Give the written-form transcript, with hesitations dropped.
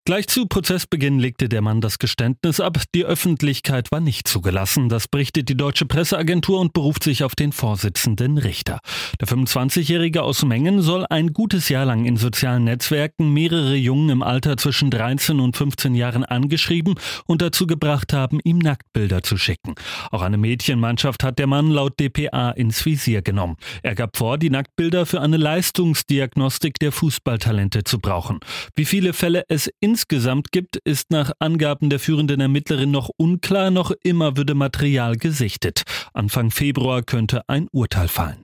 Gleich zu Prozessbeginn legte der Mann das Geständnis ab. Die Öffentlichkeit war nicht zugelassen. Das berichtet die Deutsche Presseagentur und beruft sich auf den Vorsitzenden Richter. Der 25-Jährige aus Mengen soll ein gutes Jahr lang in sozialen Netzwerken mehrere Jungen im Alter zwischen 13 und 15 Jahren angeschrieben und dazu gebracht haben, ihm Nacktbilder zu schicken. Auch eine Mädchenmannschaft hat der Mann laut dpa ins Visier genommen. Er gab vor, die Nacktbilder für eine Leistungsdiagnostik der Fußballtalente zu brauchen. Wie viele Fälle es insgesamt gibt, ist nach Angaben der führenden Ermittlerin noch unklar. Noch immer würde Material gesichtet. Anfang Februar könnte ein Urteil fallen.